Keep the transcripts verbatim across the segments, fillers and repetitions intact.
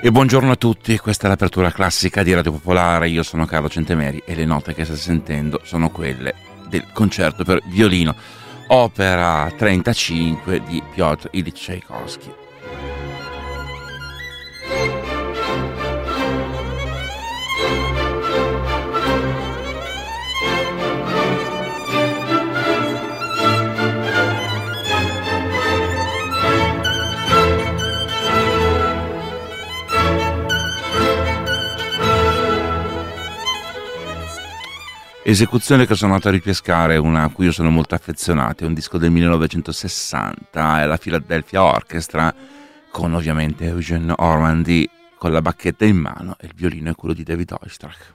E buongiorno a tutti, questa è l'apertura classica di Radio Popolare, io sono Carlo Centemeri e le note che state sentendo sono quelle del concerto per violino, opera trentacinque di Piotr Ilyich Tchaikovsky. Esecuzione che sono andato a ripescare, una a cui io sono molto affezionato, è un disco del millenovecentosessanta, è la Philadelphia Orchestra, con ovviamente Eugene Ormandy con la bacchetta in mano e il violino è quello di David Oistrakh.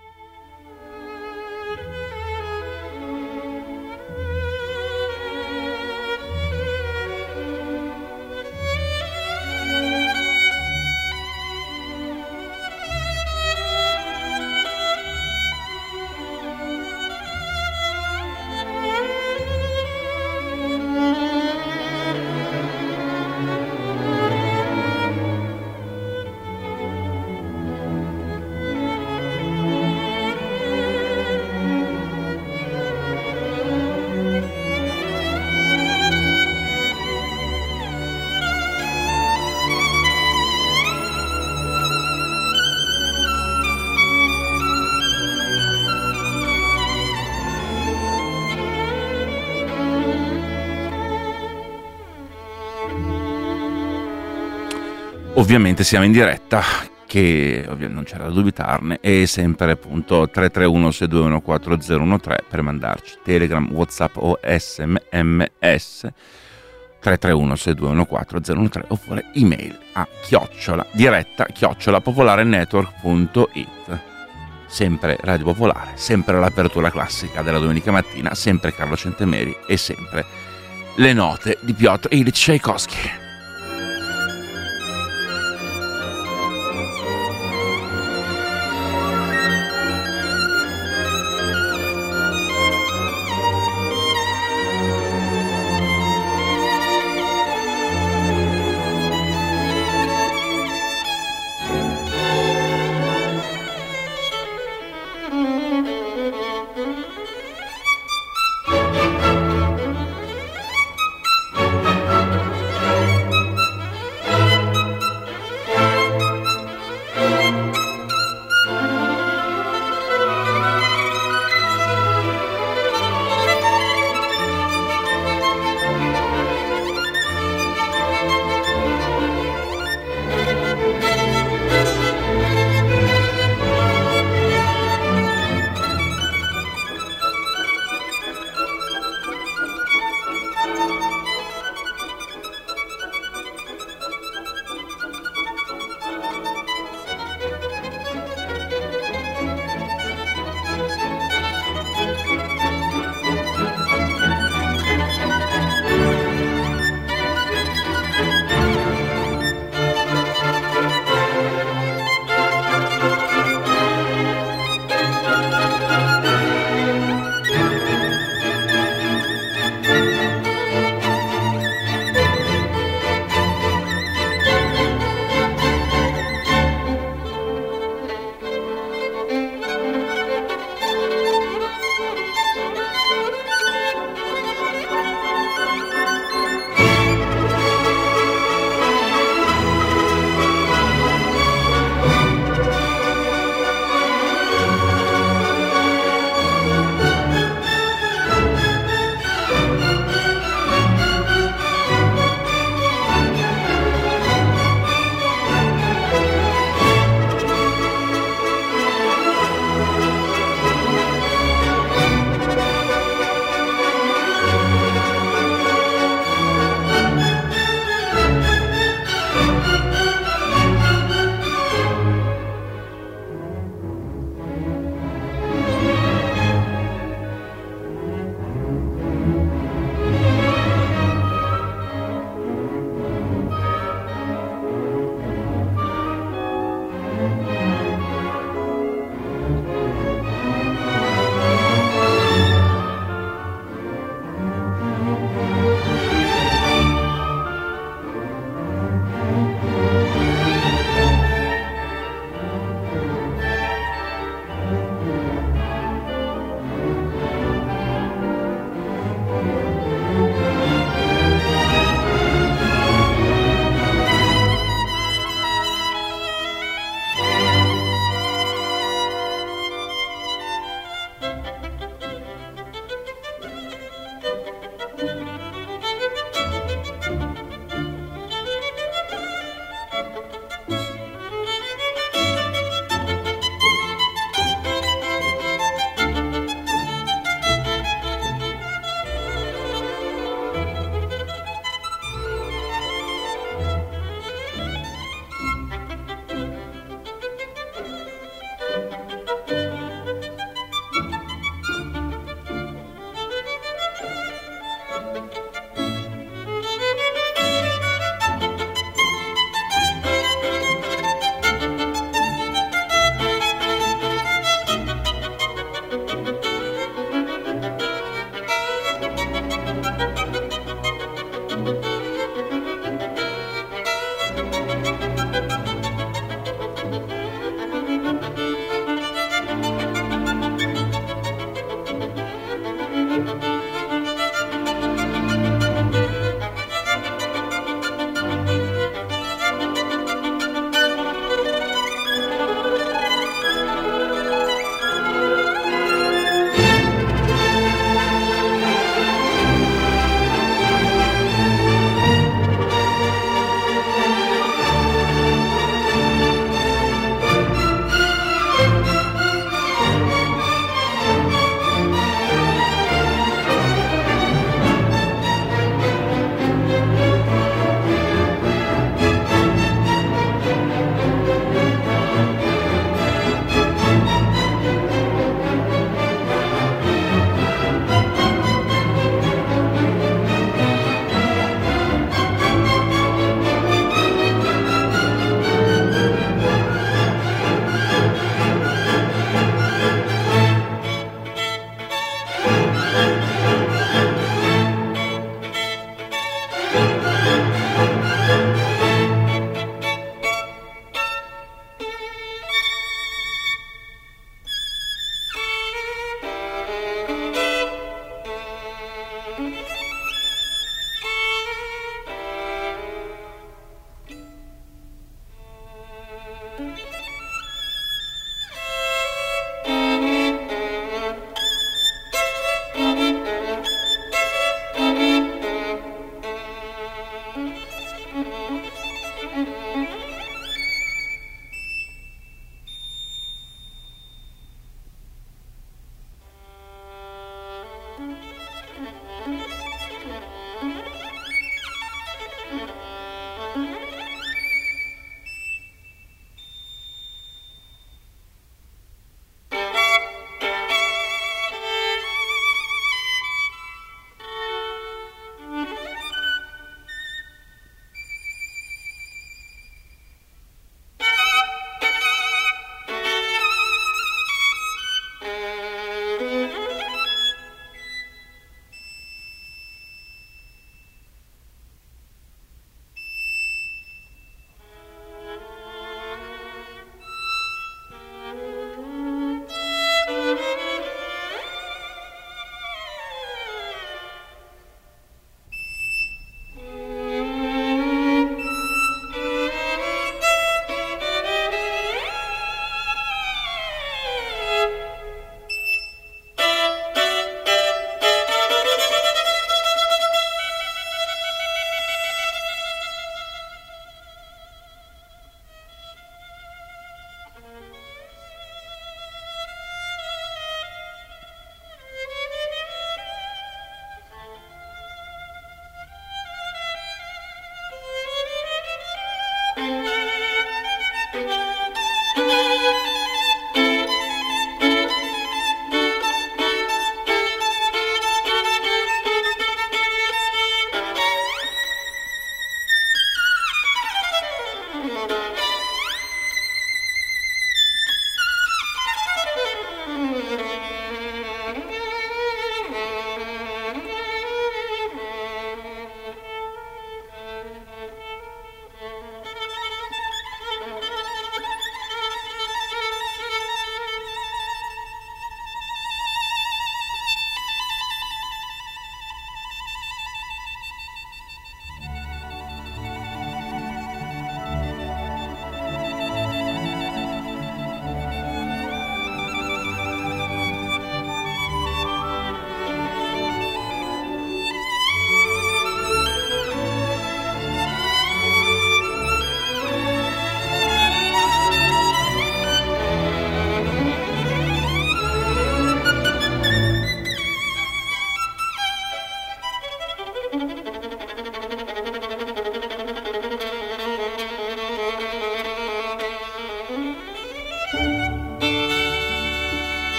Ovviamente siamo in diretta, che non c'era da dubitarne, e sempre appunto tre tre uno sei due uno quattro zero uno tre per mandarci Telegram, WhatsApp o sms tre tre uno sei due uno quattro zero uno tre oppure email a chiocciola diretta chiocciola popolarenetwork punto it. Sempre Radio Popolare, sempre l'apertura classica della domenica mattina, sempre Carlo Centemeri e sempre le note di Piotr Ilyich Tchaikovsky.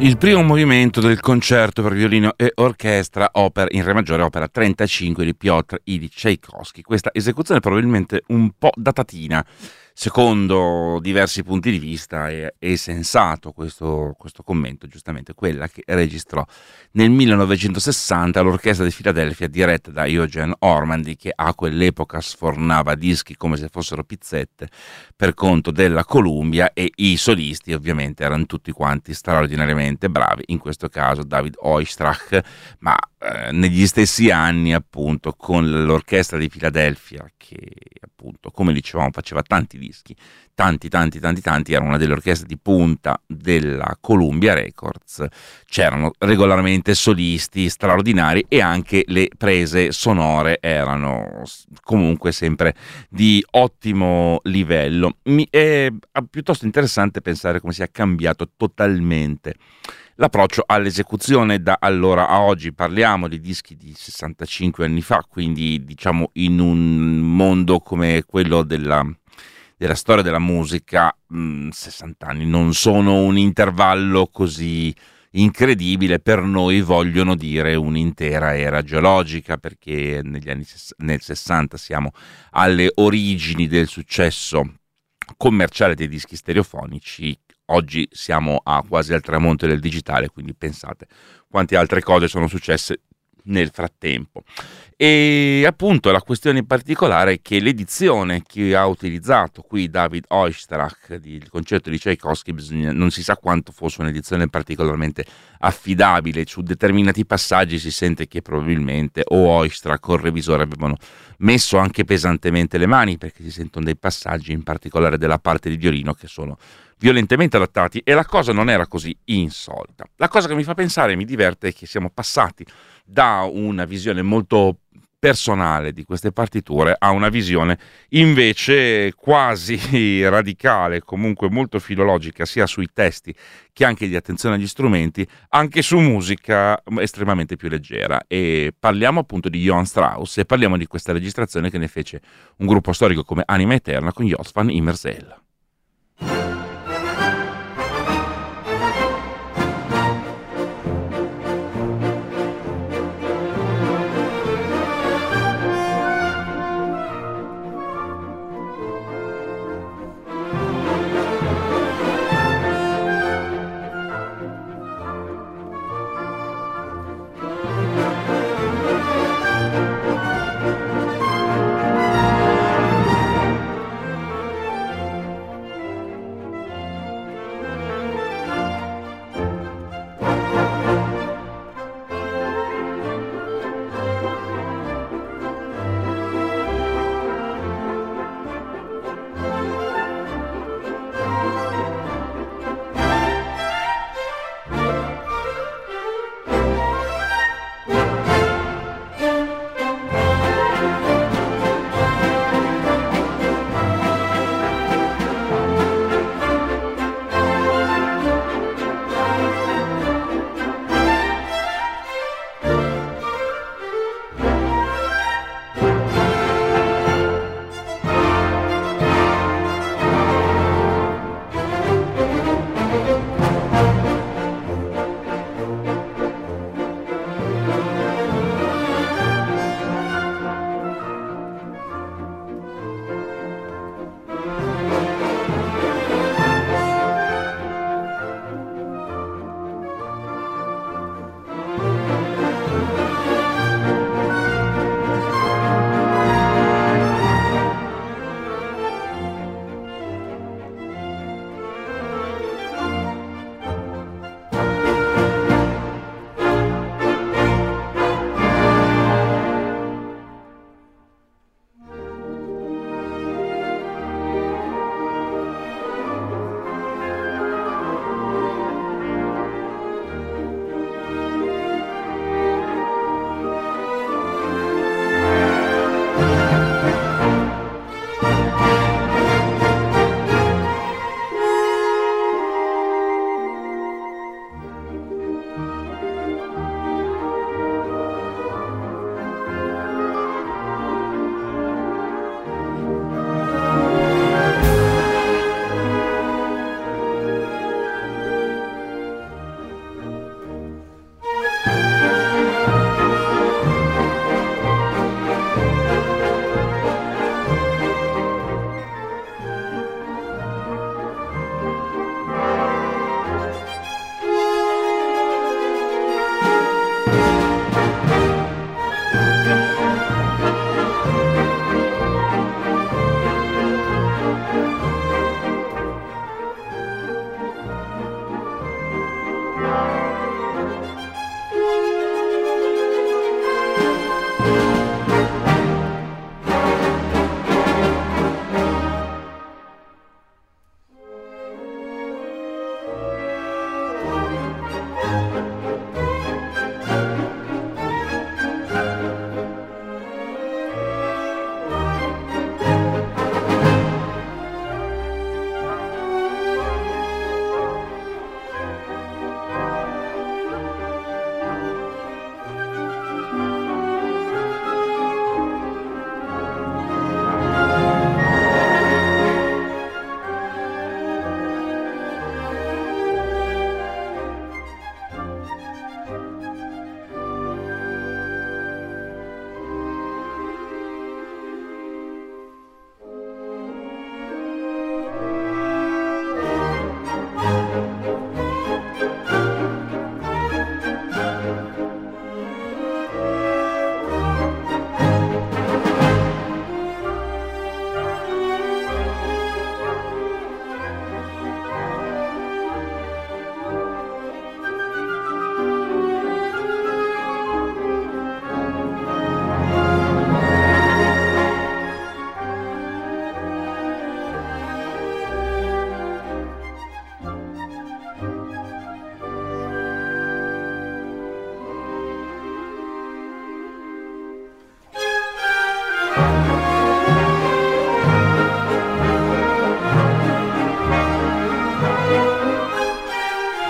Il primo movimento del concerto per violino e orchestra opera, in re maggiore, opera trentacinque di Piotr Ilyich Tchaikovsky. Questa esecuzione è probabilmente un po' datatina, secondo diversi punti di vista. È, è sensato questo, questo commento, giustamente quella che registrò nel millenovecentosessanta l'orchestra di Filadelfia diretta da Eugene Ormandy, che a quell'epoca sfornava dischi come se fossero pizzette per conto della Columbia, e i solisti ovviamente erano tutti quanti straordinariamente bravi, in questo caso David Oistrakh, ma eh, negli stessi anni appunto con l'orchestra di Filadelfia, che appunto come dicevamo faceva tanti dischi, tanti tanti tanti tanti, era una delle orchestre di punta della Columbia Records, c'erano regolarmente solisti straordinari e anche le prese sonore erano comunque sempre di ottimo livello. Mi è piuttosto interessante pensare come sia cambiato totalmente l'approccio all'esecuzione da allora a oggi. Parliamo di dischi di sessantacinque anni fa, quindi diciamo in un mondo come quello della, della storia della musica, mh, sessanta anni non sono un intervallo così incredibile, per noi vogliono dire un'intera era geologica, perché negli anni nel sessanta siamo alle origini del successo commerciale dei dischi stereofonici. Oggi siamo a quasi al tramonto del digitale, quindi pensate quante altre cose sono successe nel frattempo. E appunto la questione in particolare è che l'edizione che ha utilizzato qui David Oistrakh del concerto di Tchaikovsky, bisogna, non si sa quanto fosse un'edizione particolarmente affidabile. Su determinati passaggi si sente che probabilmente o Oistrakh o il revisore avevano messo anche pesantemente le mani, perché si sentono dei passaggi in particolare della parte di violino che sono violentemente adattati, e la cosa non era così insolita. La cosa che mi fa pensare e mi diverte è che siamo passati da una visione molto personale di queste partiture a una visione invece quasi radicale, comunque molto filologica, sia sui testi che anche di attenzione agli strumenti, anche su musica estremamente più leggera. E parliamo appunto di Johann Strauss, e parliamo di questa registrazione che ne fece un gruppo storico come Anima Eterna con Josvan Immersel.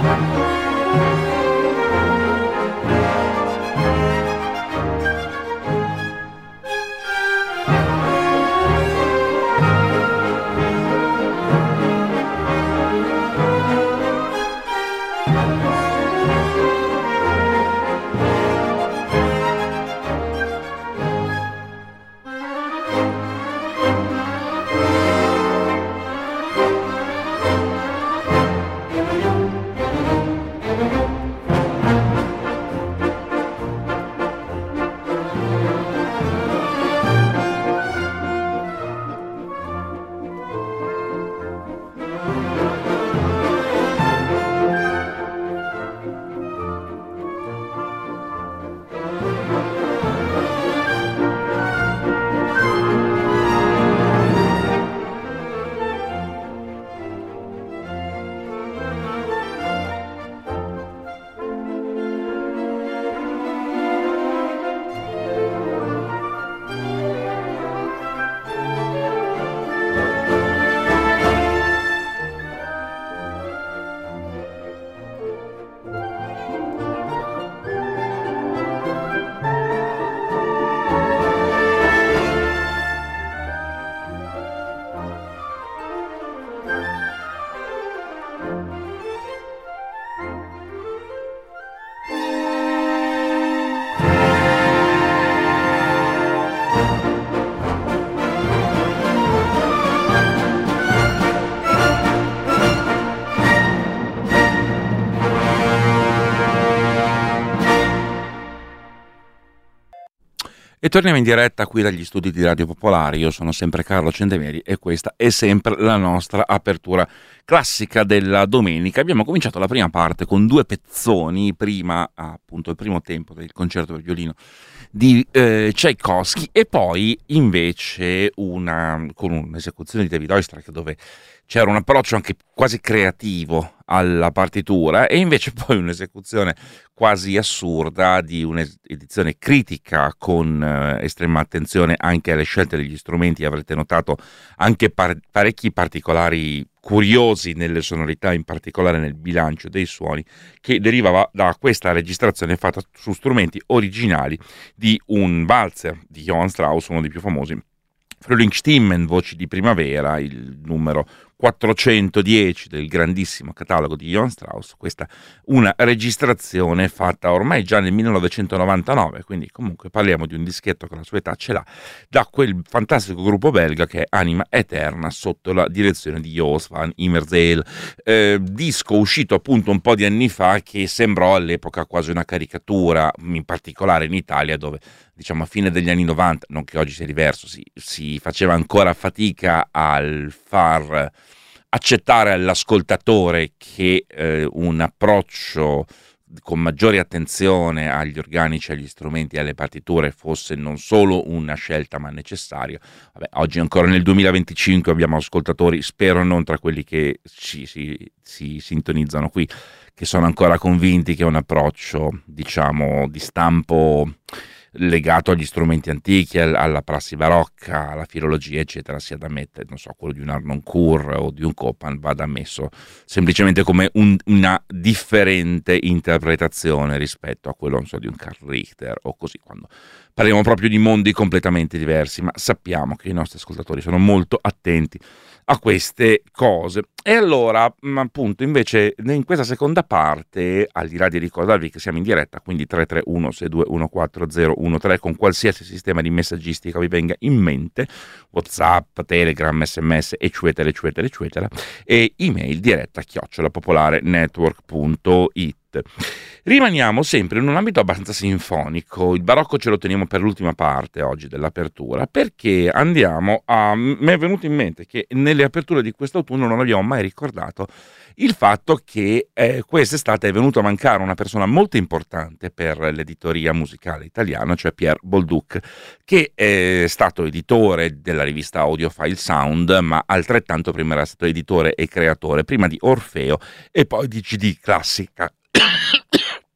E torniamo in diretta qui dagli studi di Radio Popolare. Io sono sempre Carlo Centemeri e questa è sempre la nostra apertura classica della domenica. Abbiamo cominciato la prima parte con due pezzoni, prima appunto il primo tempo del concerto per violino di eh, Tchaikovsky e poi invece una, con un'esecuzione di David Oistrakh dove c'era un approccio anche quasi creativo alla partitura e invece poi un'esecuzione quasi assurda di un'edizione critica con eh, estrema attenzione anche alle scelte degli strumenti. Avrete notato anche par- parecchi particolari curiosi nelle sonorità, in particolare nel bilancio dei suoni, che derivava da questa registrazione fatta su strumenti originali di un valzer di Johann Strauss, uno dei più famosi, Frühlingsstimmen, voci di primavera, il numero quattrocentodieci del grandissimo catalogo di Johann Strauss. Questa una registrazione fatta ormai già nel millenovecentonovantanove, quindi comunque parliamo di un dischetto che la sua età ce l'ha, da quel fantastico gruppo belga che è Anima Eterna sotto la direzione di Jos van Immerzeel, eh, disco uscito appunto un po' di anni fa che sembrò all'epoca quasi una caricatura, in particolare in Italia dove diciamo a fine degli anni novanta, non che oggi sia diverso, si, si faceva ancora fatica al far accettare all'ascoltatore che eh, un approccio con maggiore attenzione agli organici, agli strumenti e alle partiture fosse non solo una scelta ma necessaria. Vabbè, oggi ancora nel duemilaventicinque abbiamo ascoltatori, spero non tra quelli che ci si, si sintonizzano qui, che sono ancora convinti che un approccio diciamo di stampo legato agli strumenti antichi, alla prassi barocca, alla filologia eccetera sia da mettere, non so, quello di un Harnoncourt o di un Chopin vada ammesso semplicemente come un, una differente interpretazione rispetto a quello, non so, di un Karl Richter o così, quando parliamo proprio di mondi completamente diversi, ma sappiamo che i nostri ascoltatori sono molto attenti a queste cose. E allora appunto invece in questa seconda parte, al di là di ricordarvi che siamo in diretta, quindi tre tre uno sei due uno quattro zero uno tre con qualsiasi sistema di messaggistica vi venga in mente, WhatsApp, Telegram, sms eccetera eccetera eccetera, e email diretta chiocciola popolare network punto it. Rimaniamo sempre in un ambito abbastanza sinfonico. Il barocco ce lo teniamo per l'ultima parte oggi dell'apertura, perché andiamo a... mi è venuto in mente che nelle aperture di quest'autunno non abbiamo mai ricordato il fatto che eh, quest'estate è venuto a mancare una persona molto importante per l'editoria musicale italiana, cioè Pierre Bolduc, che è stato editore della rivista Audiophile Sound, ma altrettanto prima era stato editore e creatore prima di Orfeo e poi di C D Classica.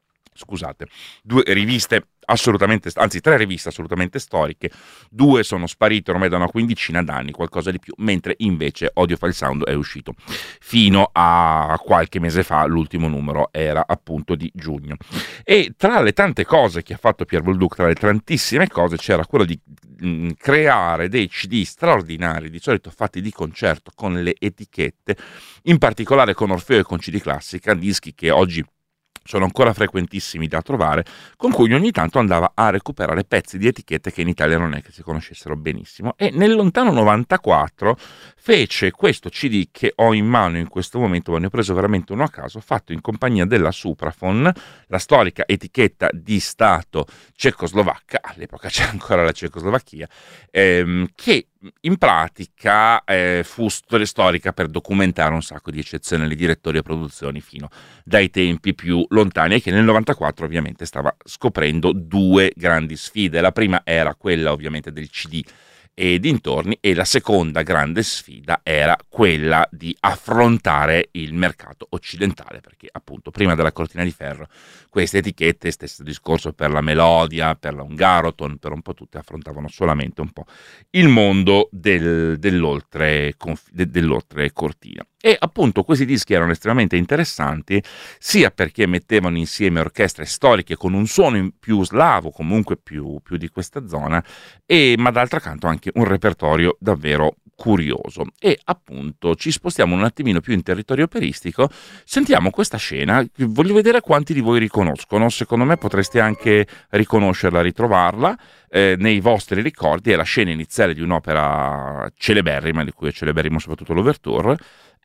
scusate, due riviste assolutamente, anzi tre riviste assolutamente storiche, due sono sparite ormai da una quindicina d'anni, qualcosa di più, mentre invece Audiophile Sound è uscito fino a qualche mese fa, l'ultimo numero era appunto di giugno. E tra le tante cose che ha fatto Pierre Bolduc, tra le tantissime cose, c'era quello di mh, creare dei C D straordinari, di solito fatti di concerto con le etichette, in particolare con Orfeo e con C D Classica, dischi che oggi sono ancora frequentissimi da trovare, con cui ogni tanto andava a recuperare pezzi di etichette che in Italia non è che si conoscessero benissimo. E nel lontano novantaquattro fece questo C D che ho in mano in questo momento, ma ne ho preso veramente uno a caso, fatto in compagnia della Supraphon, la storica etichetta di Stato cecoslovacca, all'epoca c'era ancora la Cecoslovacchia, ehm, che in pratica eh, fu storia storica per documentare un sacco di eccezionali direttori e produzioni fino dai tempi più lontani, e che nel novantaquattro ovviamente stava scoprendo due grandi sfide. La prima era quella ovviamente del C D e dintorni, e la seconda grande sfida era quella di affrontare il mercato occidentale, perché appunto prima della cortina di ferro queste etichette, stesso discorso per la Melodia, per la Ungaroton, per un po' tutte, affrontavano solamente un po' il mondo del, dell'oltre, dell'oltre cortina. E appunto questi dischi erano estremamente interessanti, sia perché mettevano insieme orchestre storiche con un suono più slavo, comunque più, più di questa zona, e, ma d'altro canto anche un repertorio davvero curioso. E appunto ci spostiamo un attimino più in territorio operistico, sentiamo questa scena, voglio vedere quanti di voi riconoscono, secondo me potreste anche riconoscerla, ritrovarla eh, nei vostri ricordi. È la scena iniziale di un'opera celeberrima, di cui è celeberrimo soprattutto l'ouverture.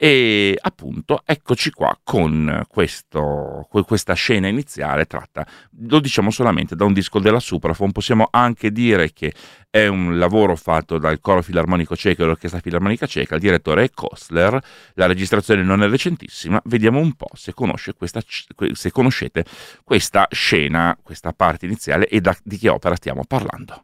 E appunto eccoci qua con questo, questa scena iniziale tratta, lo diciamo solamente da un disco della Supraphon. Possiamo anche dire che è un lavoro fatto dal Coro Filarmonico Ceco e l'Orchestra Filarmonica Ceca, il direttore è Kostler, la registrazione non è recentissima. Vediamo un po' se, conosce questa, se conoscete questa scena, questa parte iniziale, e da, di che opera stiamo parlando.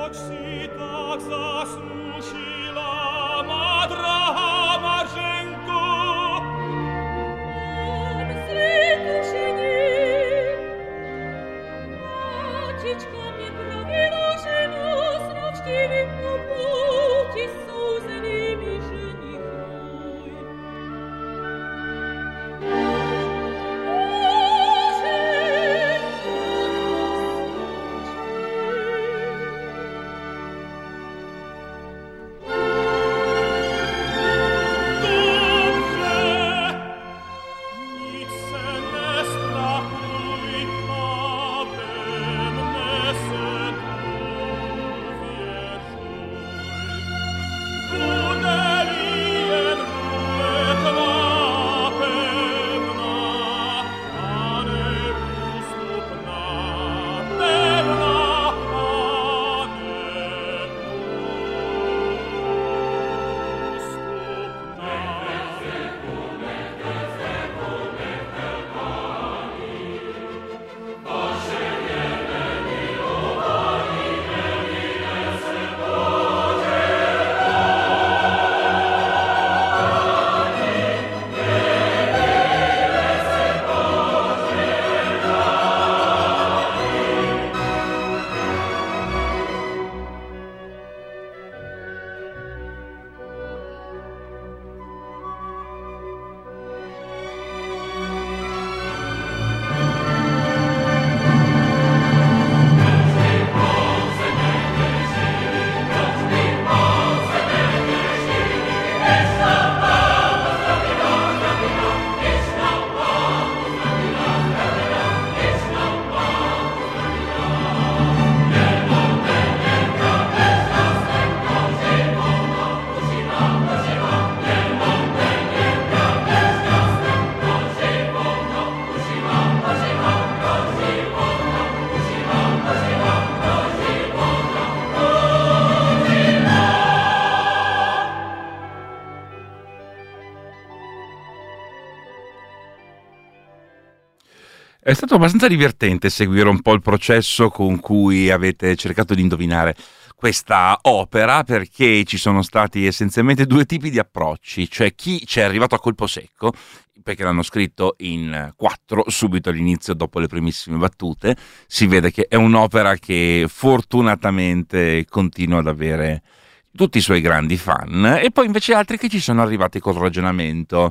È stato abbastanza divertente seguire un po' il processo con cui avete cercato di indovinare questa opera, perché ci sono stati essenzialmente due tipi di approcci, cioè chi ci è arrivato a colpo secco, perché l'hanno scritto in quattro subito all'inizio dopo le primissime battute. Si vede che è un'opera che fortunatamente continua ad avere tutti i suoi grandi fan, e poi invece altri che ci sono arrivati col ragionamento,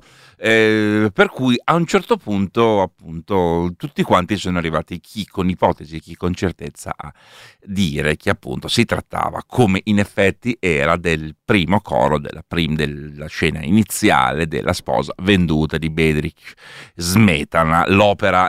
eh, per cui a un certo punto appunto tutti quanti sono arrivati, chi con ipotesi, chi con certezza, a dire che appunto si trattava, come in effetti era, del primo coro della, prim- della scena iniziale della Sposa venduta di Bedřich Smetana, l'opera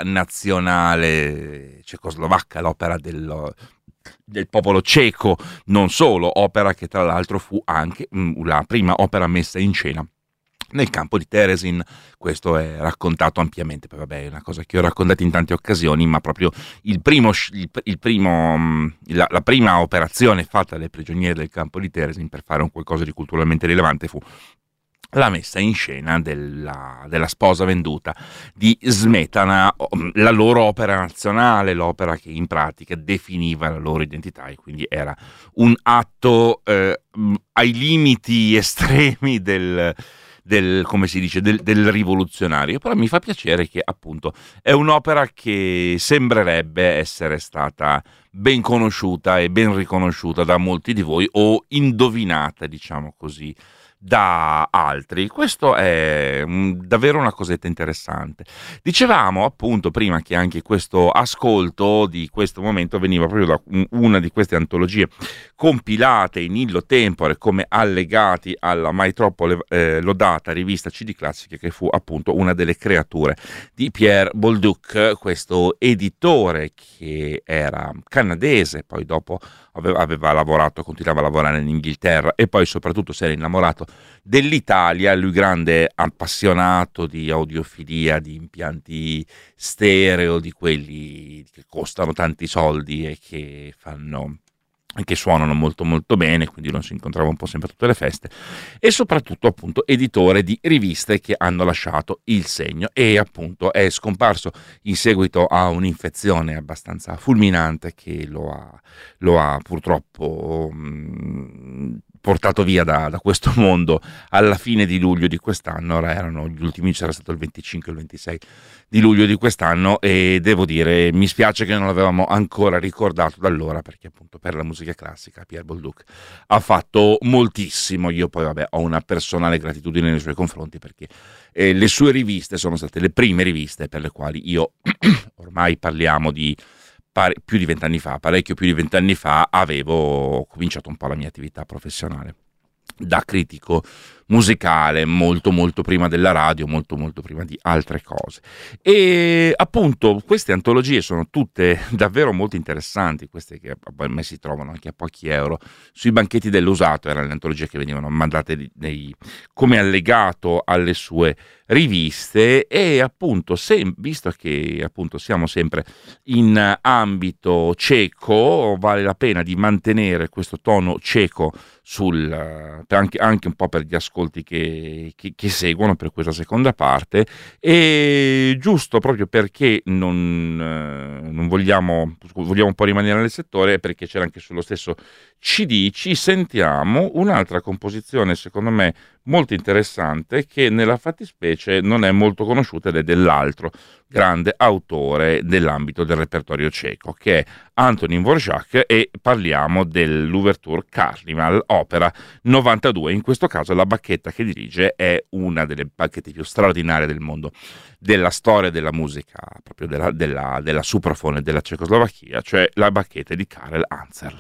nazionale cecoslovacca, l'opera dello del popolo ceco, non solo, opera che tra l'altro fu anche mh, la prima opera messa in scena nel campo di Terezin. Questo è raccontato ampiamente, poi vabbè è una cosa che ho raccontato in tante occasioni, ma proprio il primo, il, il primo mh, la, la prima operazione fatta dai prigionieri del campo di Terezin per fare un qualcosa di culturalmente rilevante fu la messa in scena della, della Sposa venduta di Smetana, la loro opera nazionale, l'opera che in pratica definiva la loro identità, e quindi era un atto eh, ai limiti estremi del, del come si dice, del, del rivoluzionario. Però mi fa piacere che appunto è un'opera che sembrerebbe essere stata ben conosciuta e ben riconosciuta da molti di voi, o indovinata, diciamo così, da altri. Questo è um, davvero una cosetta interessante. Dicevamo appunto prima che anche questo ascolto di questo momento veniva proprio da un, una di queste antologie compilate in illo tempore come allegati alla mai troppo eh, lodata rivista C D Classiche, che fu appunto una delle creature di Pierre Bolduc, questo editore che era canadese, poi dopo aveva, aveva lavorato, continuava a lavorare in Inghilterra, e poi soprattutto si era innamorato dell'Italia. Lui grande appassionato di audiofilia, di impianti stereo, di quelli che costano tanti soldi e che fanno che suonano molto molto bene, quindi lo si incontrava un po' sempre a tutte le feste, e soprattutto appunto editore di riviste che hanno lasciato il segno, e appunto è scomparso in seguito a un'infezione abbastanza fulminante che lo ha, lo ha purtroppo mh, portato via da, da questo mondo alla fine di luglio di quest'anno. Ora erano gli ultimi, c'era stato il venticinque e il ventisei di luglio di quest'anno, e devo dire mi spiace che non l'avevamo ancora ricordato da allora, perché appunto per la musica classica Pierre Bolduc ha fatto moltissimo. Io poi vabbè ho una personale gratitudine nei suoi confronti, perché eh, le sue riviste sono state le prime riviste per le quali io ormai parliamo di pare, più di vent'anni fa, parecchio più di vent'anni fa, avevo cominciato un po' la mia attività professionale da critico musicale, molto molto prima della radio, molto molto prima di altre cose. E appunto queste antologie sono tutte davvero molto interessanti, queste che a me si trovano anche a pochi euro sui banchetti dell'usato. Erano le antologie che venivano mandate nei, come allegato alle sue riviste. E appunto se, visto che appunto siamo sempre in ambito ceco, vale la pena di mantenere questo tono ceco sul, anche, anche un po' per gli ascolti che, che, che seguono per questa seconda parte, e giusto proprio perché non, non vogliamo, vogliamo un po' rimanere nel settore, perché c'era anche sullo stesso C D, ci sentiamo un'altra composizione secondo me molto interessante, che nella fattispecie non è molto conosciuta, ed è dell'altro grande autore dell'ambito del repertorio ceco, che è Antonín Dvořák, e parliamo dell'Ouverture Carnival, opera novantadue. In questo caso la bacchetta che dirige è una delle bacchette più straordinarie del mondo, della storia della musica, proprio della, della, della suprafone della Cecoslovacchia, cioè la bacchetta di Karel Ancerl.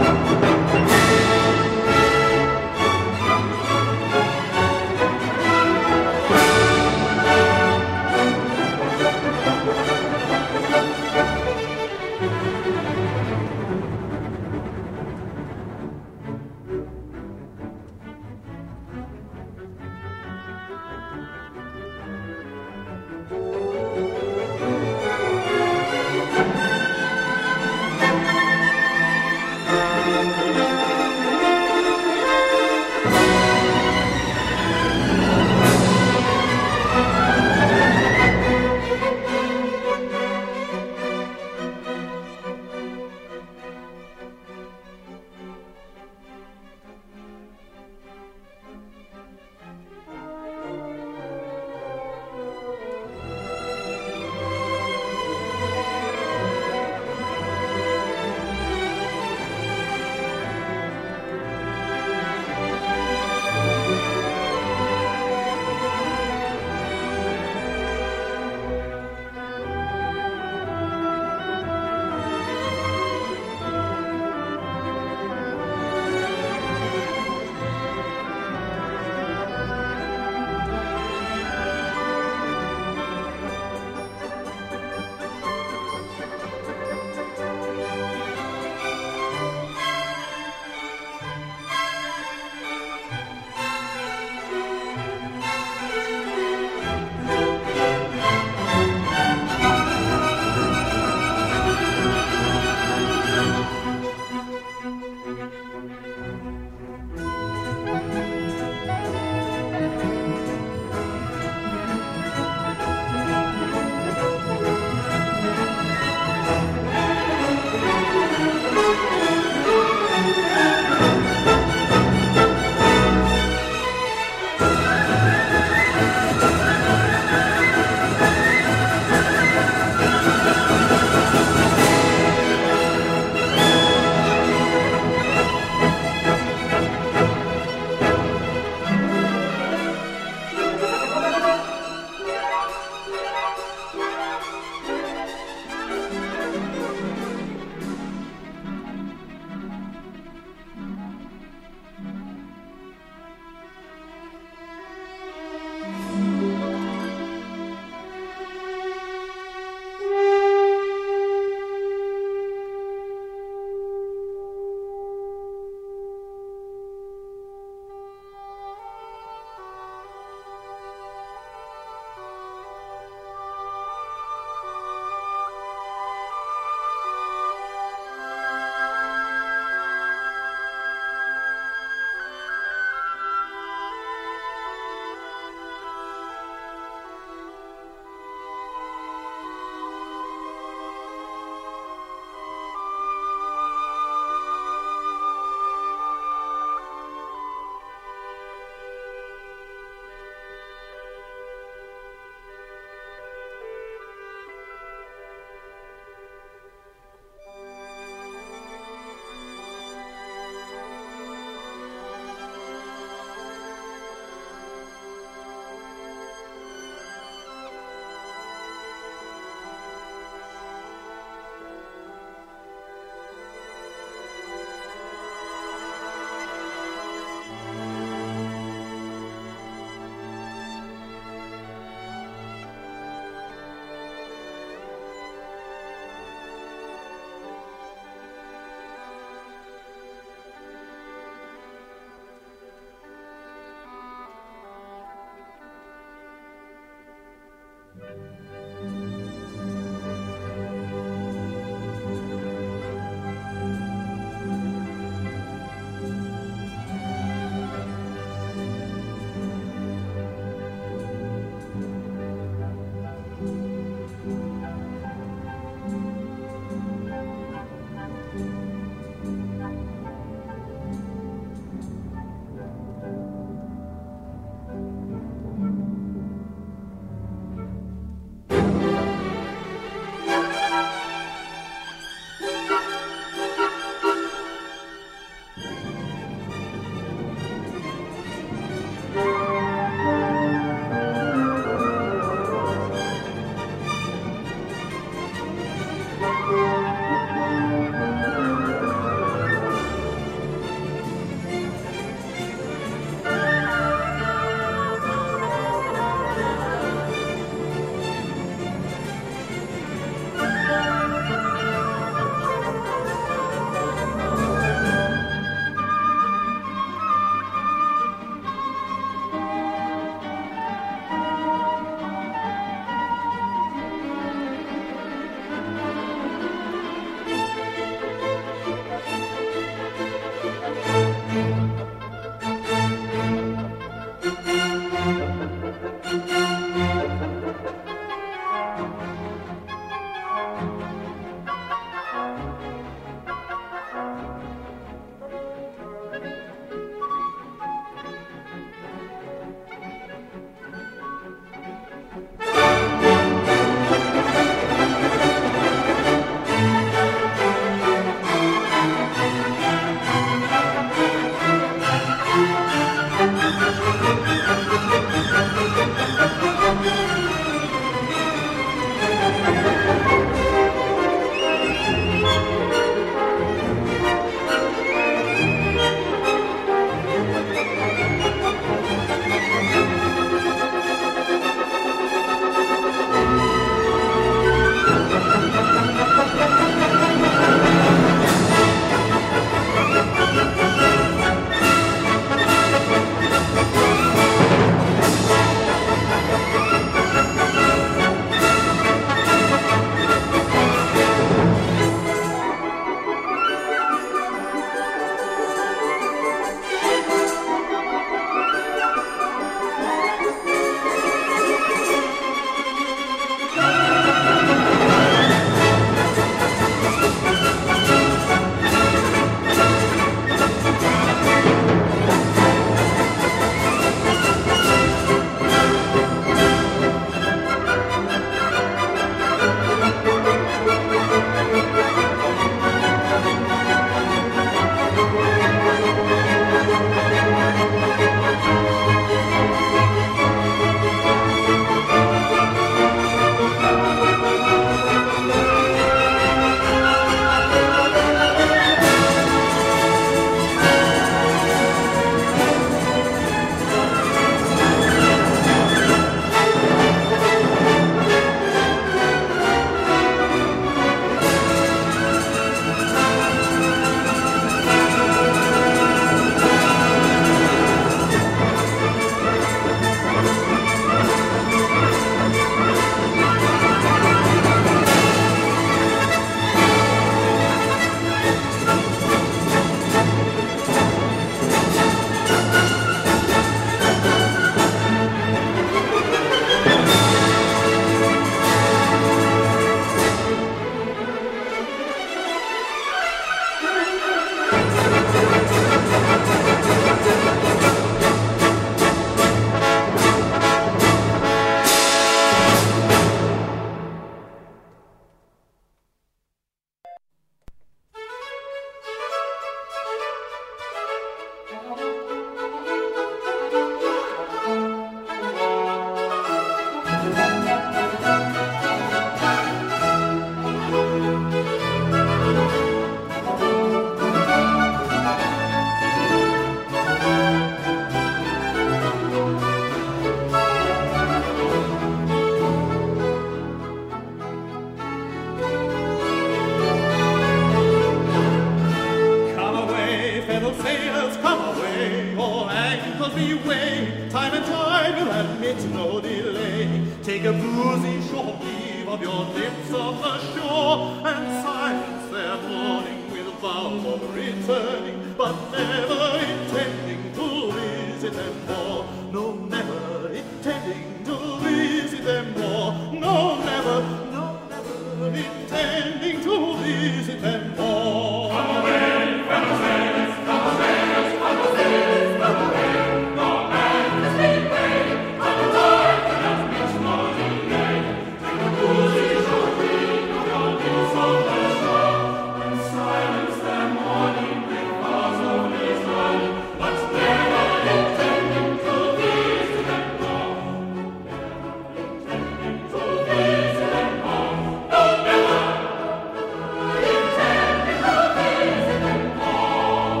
it's no delay. Take a boozy short leave of your lips of the shore, and silence their mourning with vow of returning, but never intending to visit them more. No, never intending to visit them more. No, never, no, never intending to visit them more. Come away, come away, come away, come away, come away. No man can speak way, come away, without much more delay. Take a boozy short leave of your lips on the shore, and silence their mourning with vows of return, but never intending to visit them more. Never intending to visit them more. No, never intending to visit them more.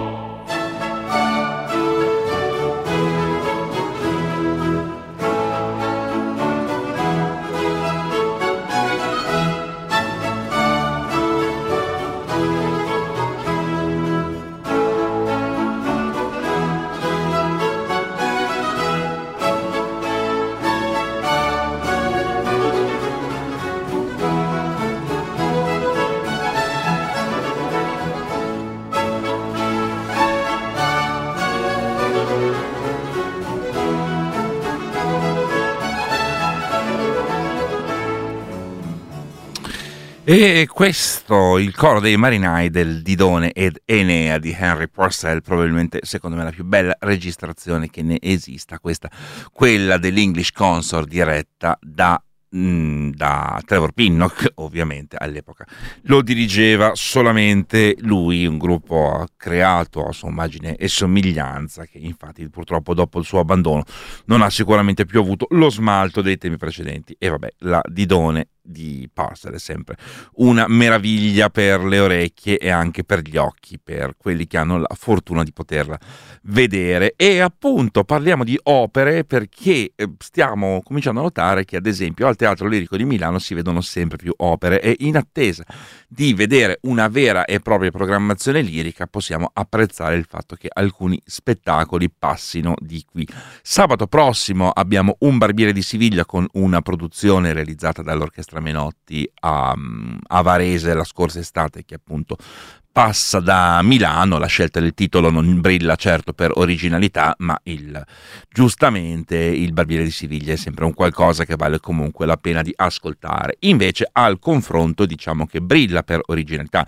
E questo, il coro dei marinai del Didone ed Enea di Henry Purcell, probabilmente secondo me la più bella registrazione che ne esista, questa, quella dell'English Consort diretta da, mm, da Trevor Pinnock, ovviamente all'epoca. Lo dirigeva solamente lui, un gruppo creato a sua immagine e somiglianza, che infatti purtroppo dopo il suo abbandono non ha sicuramente più avuto lo smalto dei temi precedenti. E vabbè, la Didone di Purcell è sempre una meraviglia per le orecchie e anche per gli occhi, per quelli che hanno la fortuna di poterla vedere. E appunto parliamo di opere perché stiamo cominciando a notare che ad esempio al Teatro Lirico di Milano si vedono sempre più opere, e in attesa di vedere una vera e propria programmazione lirica possiamo apprezzare il fatto che alcuni spettacoli passino di qui. Sabato prossimo abbiamo Un barbiere di Siviglia, con una produzione realizzata dall'Orchestra Menotti a, a Varese la scorsa estate, che appunto passa da Milano. La scelta del titolo non brilla certo per originalità, ma il, giustamente il Barbiere di Siviglia è sempre un qualcosa che vale comunque la pena di ascoltare. Invece al confronto diciamo che brilla per originalità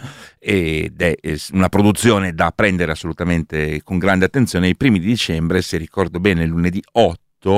ed è una produzione da prendere assolutamente con grande attenzione. I primi di dicembre, se ricordo bene lunedì otto,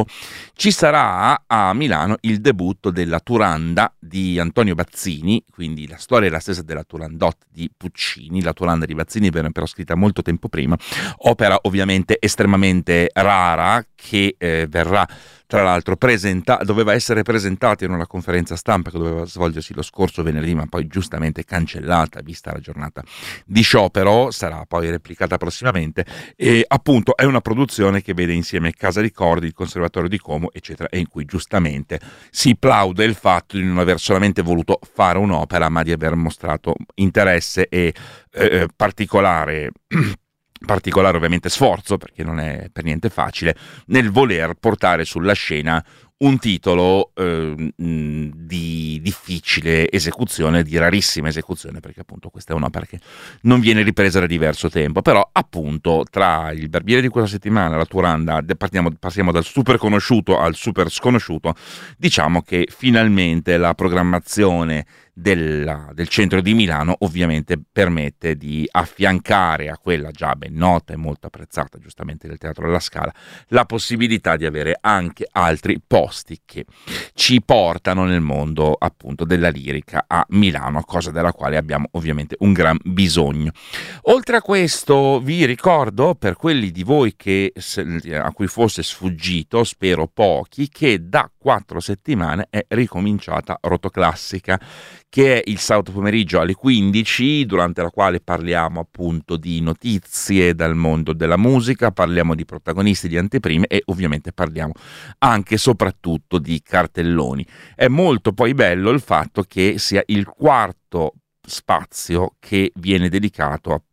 ci sarà a Milano il debutto della Turanda di Antonio Bazzini, quindi la storia è la stessa della Turandot di Puccini. La Turanda di Bazzini venne però scritta molto tempo prima, opera ovviamente estremamente rara che eh, verrà tra l'altro presenta- doveva essere presentata in una conferenza stampa che doveva svolgersi lo scorso venerdì, ma poi giustamente cancellata vista la giornata di sciopero. Sarà poi replicata prossimamente, e appunto è una produzione che vede insieme Casa Ricordi, il Conservatorio di Como eccetera, e in cui giustamente si plaude il fatto di non aver solamente voluto fare un'opera, ma di aver mostrato interesse e eh, particolare particolare ovviamente sforzo, perché non è per niente facile, nel voler portare sulla scena un titolo eh, di difficile esecuzione, di rarissima esecuzione, perché appunto questa è un'opera che non viene ripresa da diverso tempo. Però appunto tra il Barbiere di questa settimana, la Turanda, partiamo, passiamo dal super conosciuto al super sconosciuto. Diciamo che finalmente la programmazione Della, del centro di Milano ovviamente permette di affiancare a quella già ben nota e molto apprezzata giustamente del Teatro alla Scala la possibilità di avere anche altri posti che ci portano nel mondo appunto della lirica a Milano, cosa della quale abbiamo ovviamente un gran bisogno. Oltre a questo vi ricordo, per quelli di voi che a cui fosse sfuggito, spero pochi, che da quattro settimane è ricominciata Rotoclassica, che è il sabato pomeriggio alle quindici, durante la quale parliamo appunto di notizie dal mondo della musica, parliamo di protagonisti, di anteprime e ovviamente parliamo anche e soprattutto di cartelloni. È molto poi bello il fatto che sia il quarto spazio che viene dedicato a,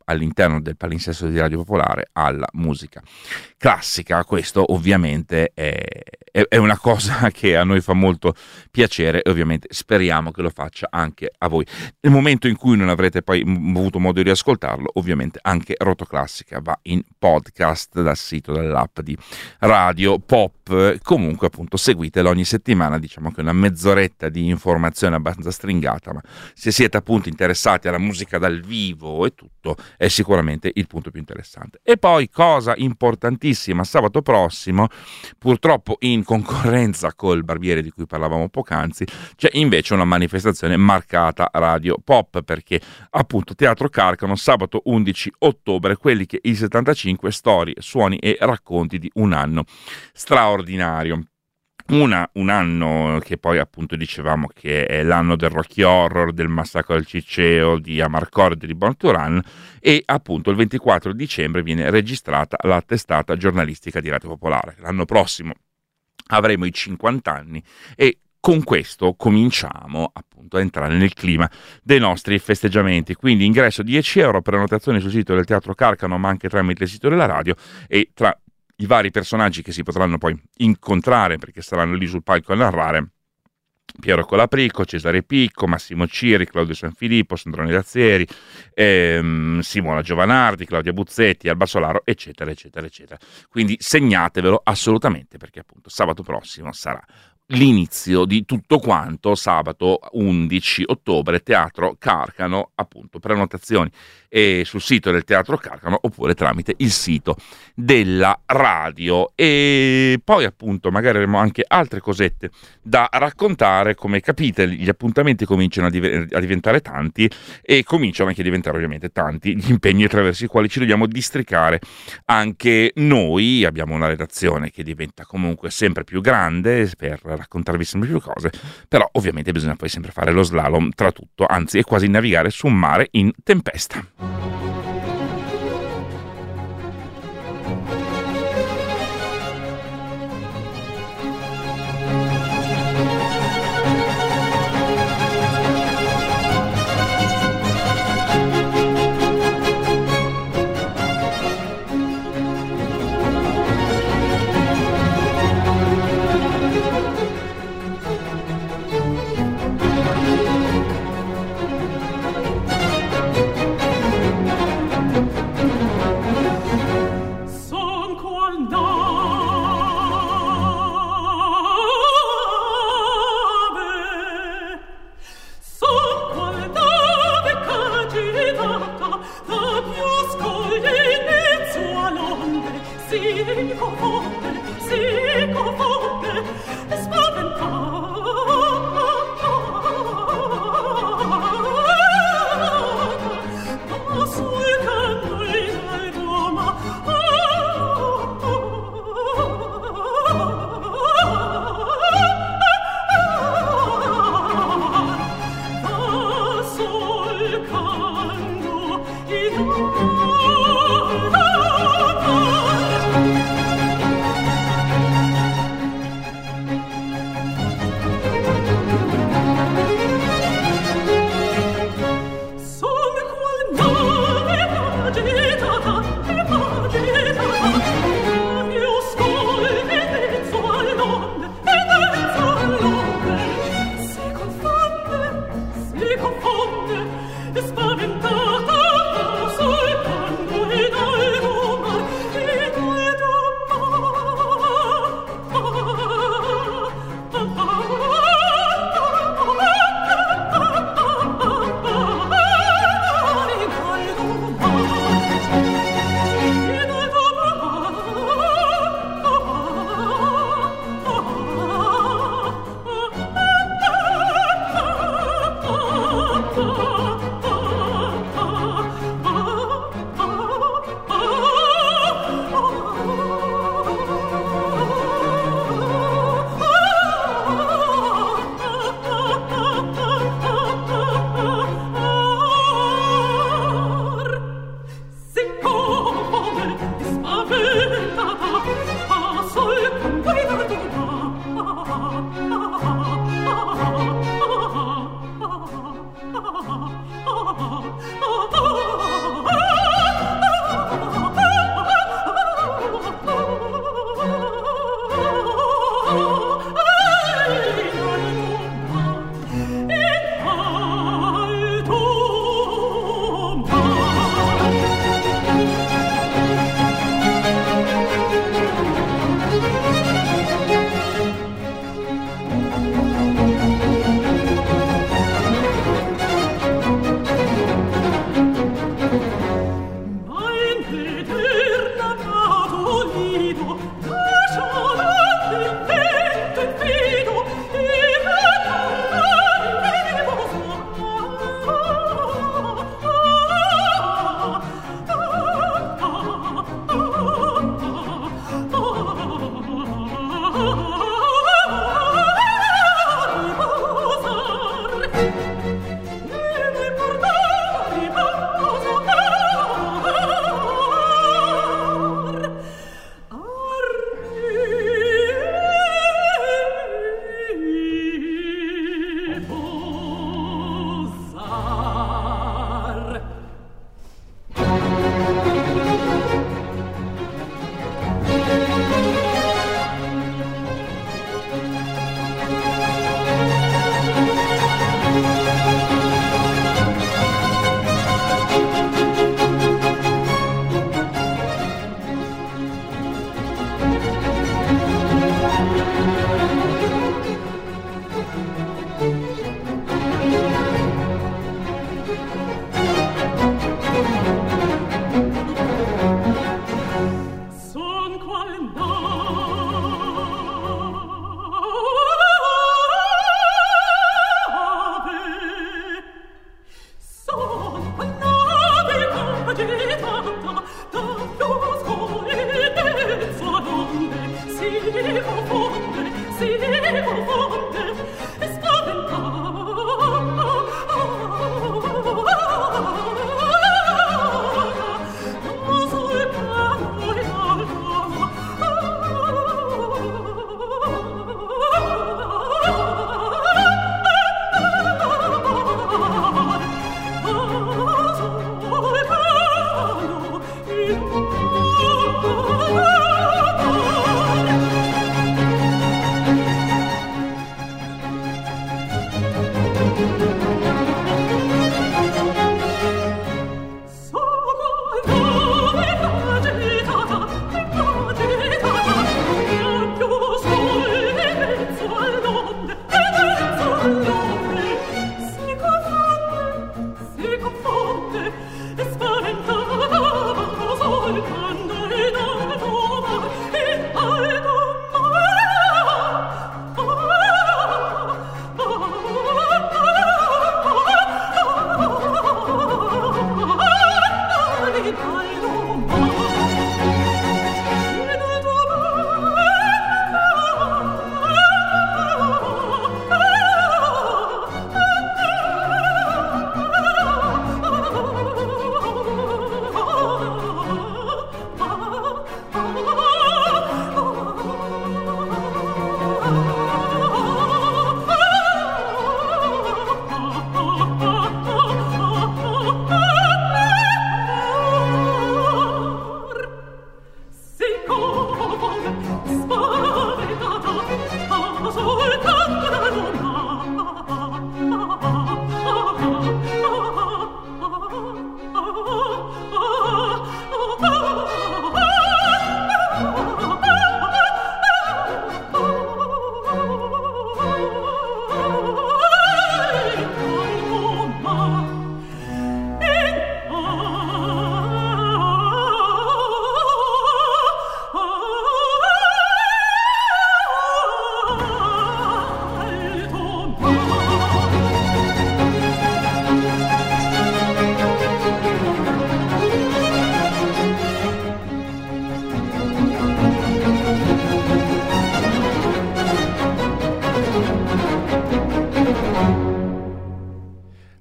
all'interno del palinsesto di Radio Popolare alla musica classica. Questo ovviamente è, è, è una cosa che a noi fa molto piacere e ovviamente speriamo che lo faccia anche a voi. Nel momento in cui non avrete poi avuto modo di ascoltarlo, ovviamente anche Rotoclassica va in podcast dal sito, dall'app di Radio Pop. Comunque appunto seguitelo ogni settimana, diciamo che è una mezz'oretta di informazione abbastanza stringata, ma se siete appunto interessati alla musica dal vivo e tutto è sicuramente il punto più interessante. E poi cosa importantissima, sabato prossimo, purtroppo in concorrenza col Barbiere di cui parlavamo poc'anzi, c'è invece una manifestazione marcata Radio Pop, perché appunto Teatro Carcano sabato undici ottobre, quelli che i settantacinque storie, suoni e racconti di un anno straordinario. Una, un anno che poi appunto dicevamo che è l'anno del Rocky Horror, del Massacro del Ciceo, di Amarcord, di Born to Run, e appunto il ventiquattro dicembre viene registrata la testata giornalistica di Radio Popolare. L'anno prossimo avremo i cinquanta anni e con questo cominciamo appunto a entrare nel clima dei nostri festeggiamenti. Quindi ingresso dieci euro, prenotazioni sul sito del Teatro Carcano ma anche tramite il sito della radio, e tra i vari personaggi che si potranno poi incontrare perché saranno lì sul palco a narrare: Piero Colaprico, Cesare Picco, Massimo Ciri, Claudio Sanfilippo, Sandrone Razzieri, ehm, Simona Giovanardi, Claudia Buzzetti, Alba Solaro, eccetera eccetera eccetera. Quindi segnatevelo assolutamente, perché appunto sabato prossimo sarà l'inizio di tutto quanto. Sabato undici ottobre, Teatro Carcano, appunto prenotazioni e sul sito del Teatro Carcano oppure tramite il sito della radio. E poi appunto magari avremo anche altre cosette da raccontare. Come capite, gli appuntamenti cominciano a, div- a diventare tanti e cominciano anche a diventare ovviamente tanti gli impegni attraverso i quali ci dobbiamo districare anche noi. Abbiamo una redazione che diventa comunque sempre più grande per raccontarvi sempre più cose, però ovviamente bisogna poi sempre fare lo slalom tra tutto, anzi è quasi navigare su un mare in tempesta.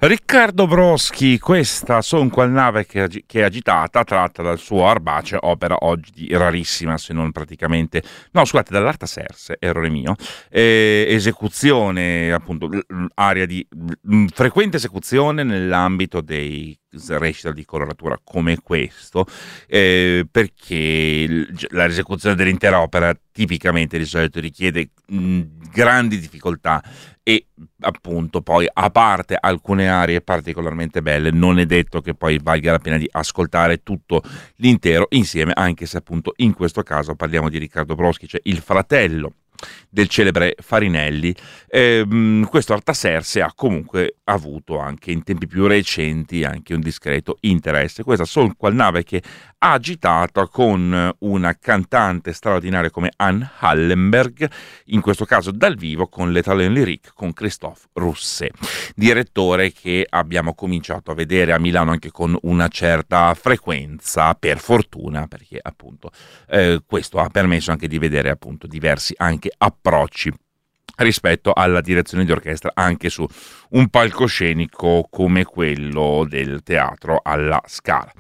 Riccardo Broschi, questa Son qual nave che, agi- che è agitata, tratta dal suo Arbace, opera oggi di rarissima, se non praticamente, no scusate, dall'Artaserse, errore mio, eh, esecuzione, appunto, l- area di l- frequente esecuzione nell'ambito dei recital di coloratura come questo, eh, perché l- la esecuzione dell'intera opera tipicamente di solito richiede mh, grandi difficoltà e appunto poi, a parte alcune aree particolarmente belle, non è detto che poi valga la pena di ascoltare tutto l'intero insieme, anche se appunto in questo caso parliamo di Riccardo Broschi, cioè il fratello del celebre Farinelli. Ehm, questo Artaserse ha comunque avuto anche in tempi più recenti anche un discreto interesse. Questa Son qual nave che ha agitata con una cantante straordinaria come Anne Hallenberg, in questo caso dal vivo con l'Italien Lyrique con Christophe Rousset, direttore che abbiamo cominciato a vedere a Milano anche con una certa frequenza, per fortuna, perché appunto eh, questo ha permesso anche di vedere appunto diversi anche approcci rispetto alla direzione di orchestra anche su un palcoscenico come quello del Teatro alla Scala.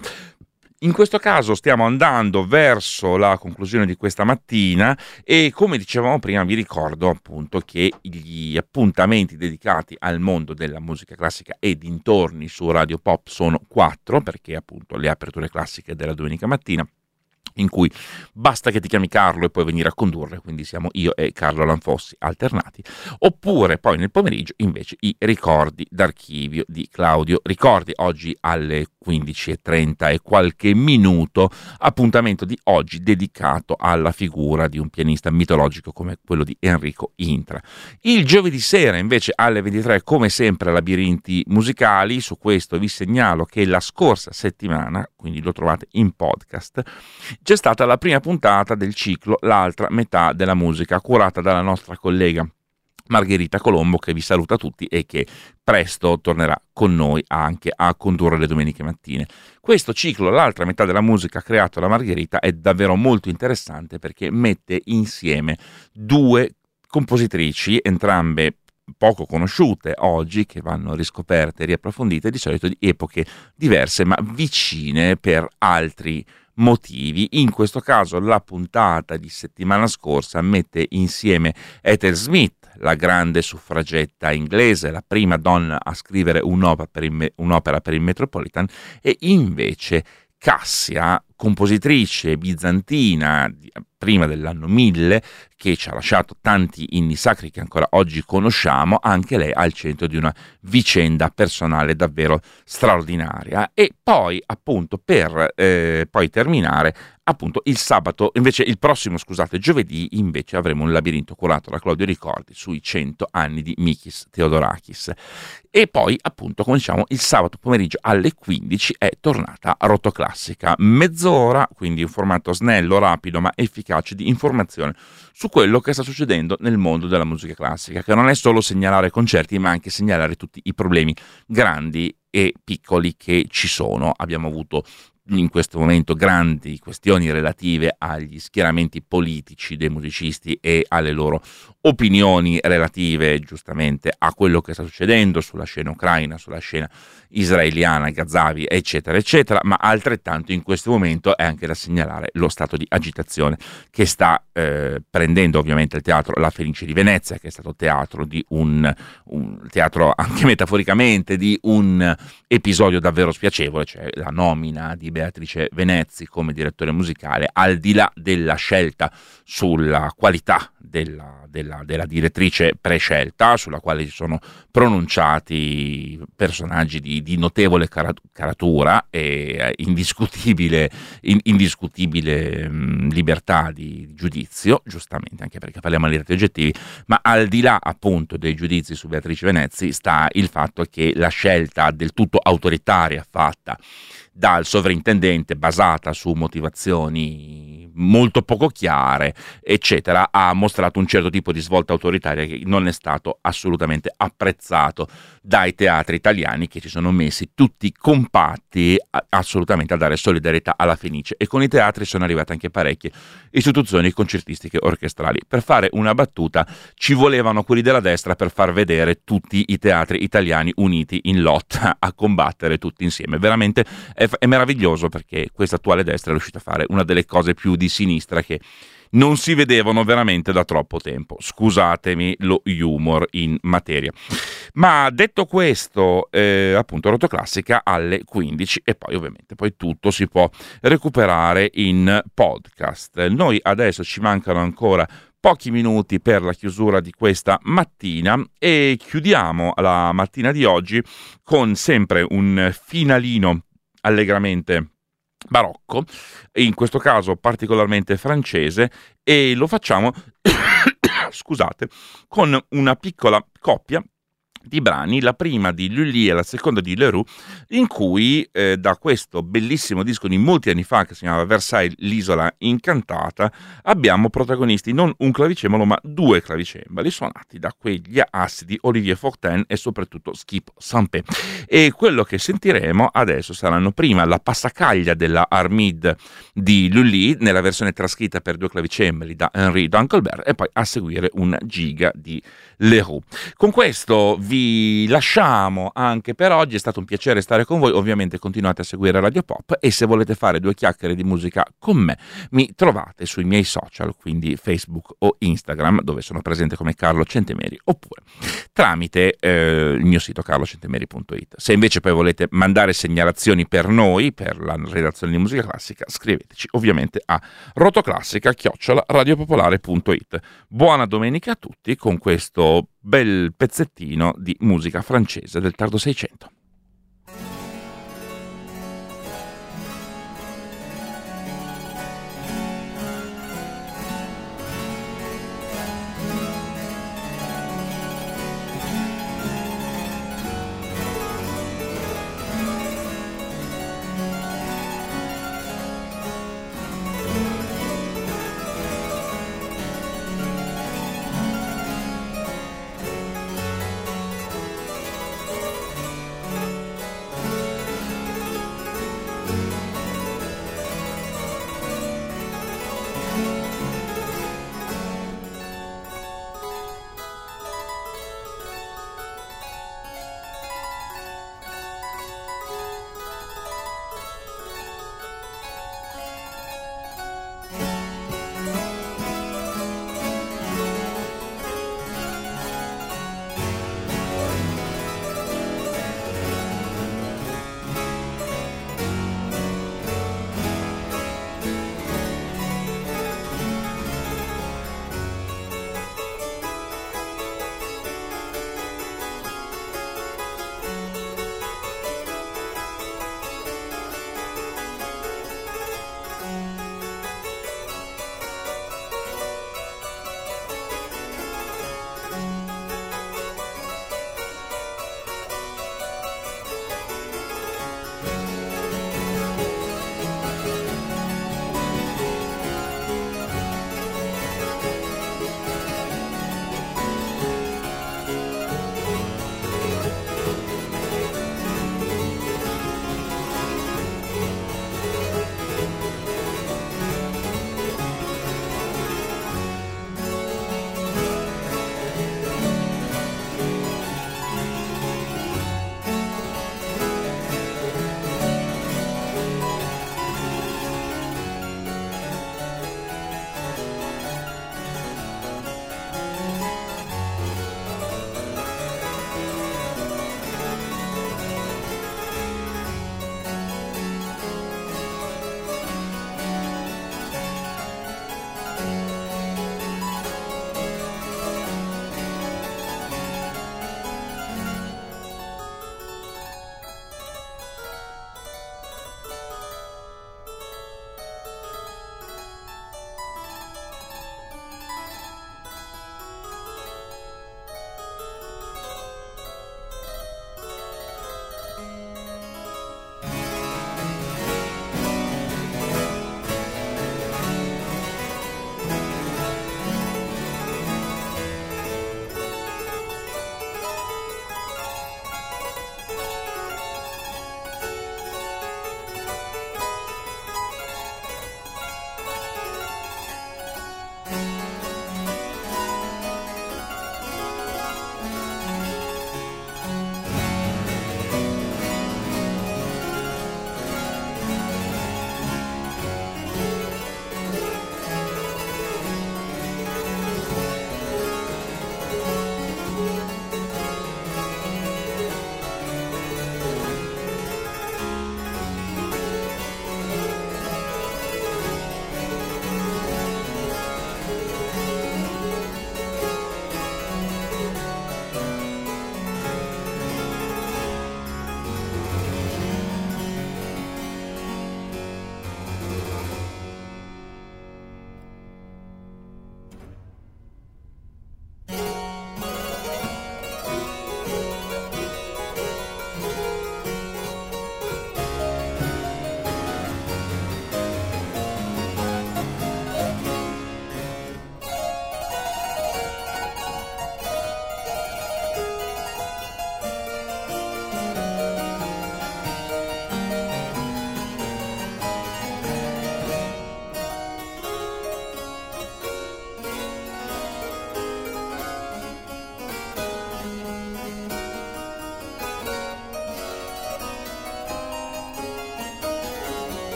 In questo caso stiamo andando verso la conclusione di questa mattina e, come dicevamo prima, vi ricordo appunto che gli appuntamenti dedicati al mondo della musica classica e dintorni su Radio Pop sono quattro, perché appunto le aperture classiche della domenica mattina, in cui basta che ti chiami Carlo e puoi venire a condurre, quindi siamo io e Carlo Lanfossi alternati, oppure poi nel pomeriggio invece i ricordi d'archivio di Claudio Ricordi, oggi alle quindici e trenta e qualche minuto, appuntamento di oggi dedicato alla figura di un pianista mitologico come quello di Enrico Intra. Il giovedì sera invece alle ventitré, come sempre, Labirinti musicali. Su questo vi segnalo che la scorsa settimana, quindi lo trovate in podcast, c'è stata la prima puntata del ciclo L'altra metà della musica, curata dalla nostra collega Margherita Colombo, che vi saluta tutti e che presto tornerà con noi anche a condurre le domeniche mattine. Questo ciclo L'altra metà della musica, creato da Margherita, è davvero molto interessante perché mette insieme due compositrici, entrambe poco conosciute oggi, che vanno riscoperte e riapprofondite, di solito di epoche diverse ma vicine per altri motivi. In questo caso la puntata di settimana scorsa mette insieme Ethel Smith, la grande suffragetta inglese, la prima donna a scrivere un'opera per il, un'opera per il Metropolitan, e invece Cassia, compositrice bizantina prima dell'anno mille, che ci ha lasciato tanti inni sacri che ancora oggi conosciamo, anche lei al centro di una vicenda personale davvero straordinaria. E poi appunto per eh, poi terminare appunto il sabato, invece il prossimo, scusate, giovedì invece avremo un labirinto curato da Claudio Ricordi sui cento anni di Mikis Theodorakis. E poi appunto, come diciamo, il sabato pomeriggio alle quindici è tornata Rotoclassica, mezz'ora, quindi un formato snello, rapido ma efficace di informazione su quello che sta succedendo nel mondo della musica classica, che non è solo segnalare concerti ma anche segnalare tutti i problemi grandi e piccoli che ci sono. Abbiamo avuto in questo momento grandi questioni relative agli schieramenti politici dei musicisti e alle loro opinioni relative giustamente a quello che sta succedendo sulla scena ucraina, sulla scena israeliana, Gazzavi, eccetera, eccetera, ma altrettanto in questo momento è anche da segnalare lo stato di agitazione che sta eh, prendendo ovviamente il teatro La Fenice di Venezia, che è stato teatro di un, un teatro anche metaforicamente di un episodio davvero spiacevole, cioè la nomina di Beatrice Venezzi come direttore musicale, al di là della scelta sulla qualità della, della, della direttrice prescelta, sulla quale si sono pronunciati personaggi di, di notevole caratura e indiscutibile, in, indiscutibile mh, libertà di giudizio, giustamente, anche perché parliamo di dati oggettivi, ma al di là appunto dei giudizi su Beatrice Venezzi sta il fatto che la scelta del tutto autoritaria fatta dal sovrintendente, basata su motivazioni molto poco chiare, eccetera, ha mostrato un certo tipo di svolta autoritaria che non è stato assolutamente apprezzato dai teatri italiani, che ci sono messi tutti compatti a, assolutamente a dare solidarietà alla Fenice, e con i teatri sono arrivate anche parecchie istituzioni concertistiche orchestrali. Per fare una battuta, ci volevano quelli della destra per far vedere tutti i teatri italiani uniti in lotta a combattere tutti insieme. Veramente è, è meraviglioso, perché questa attuale destra è riuscita a fare una delle cose più di sinistra che non si vedevano veramente da troppo tempo. Scusatemi lo humor in materia. Ma detto questo, eh, appunto Rotoclassica alle quindici, e poi ovviamente poi tutto si può recuperare in podcast. Noi adesso ci mancano ancora pochi minuti per la chiusura di questa mattina, e chiudiamo la mattina di oggi con sempre un finalino allegramente barocco, in questo caso particolarmente francese, e lo facciamo scusate, con una piccola coppia di brani, la prima di Lully e la seconda di Leroux, in cui eh, da questo bellissimo disco di molti anni fa che si chiamava Versailles, l'isola incantata, abbiamo protagonisti non un clavicembalo ma due clavicembali suonati da quegli assi di Olivier Fortin e soprattutto Skip Sampé. E quello che sentiremo adesso saranno prima la passacaglia della Armide di Lully nella versione trascritta per due clavicembali da Henri Dankelberg, e poi a seguire una giga di Leroux. Con questo vi lasciamo anche per oggi, è stato un piacere stare con voi. Ovviamente continuate a seguire Radio Pop, e se volete fare due chiacchiere di musica con me mi trovate sui miei social, quindi Facebook o Instagram, dove sono presente come Carlo Centemeri, oppure tramite eh, il mio sito carlo centemeri punto it. Se invece poi volete mandare segnalazioni per noi, per la redazione di musica classica, scriveteci ovviamente a rotoclassica chiocciola radiopopolare punto it. Buona domenica a tutti con questo bel pezzettino di musica francese del tardo Seicento.